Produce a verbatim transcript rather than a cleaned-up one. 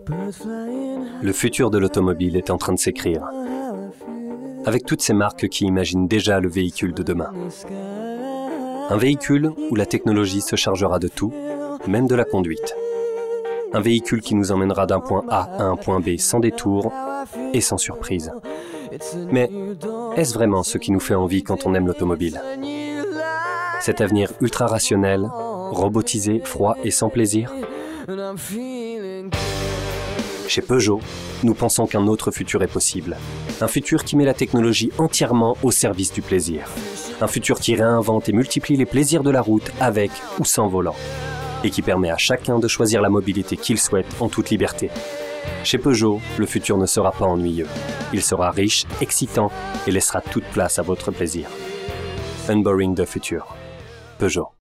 Le futur de l'automobile est en train de s'écrire, avec toutes ces marques qui imaginent déjà le véhicule de demain. Un véhicule où la technologie se chargera de tout, même de la conduite. Un véhicule qui nous emmènera d'un point A à un point B sans détour et sans surprise. Mais est-ce vraiment ce qui nous fait envie quand on aime l'automobile? Cet avenir ultra rationnel, robotisé, froid et sans plaisir? Chez Peugeot, nous pensons qu'un autre futur est possible. Un futur qui met la technologie entièrement au service du plaisir. Un futur qui réinvente et multiplie les plaisirs de la route avec ou sans volant. Et qui permet à chacun de choisir la mobilité qu'il souhaite en toute liberté. Chez Peugeot, le futur ne sera pas ennuyeux. Il sera riche, excitant et laissera toute place à votre plaisir. Unboring the future. Peugeot.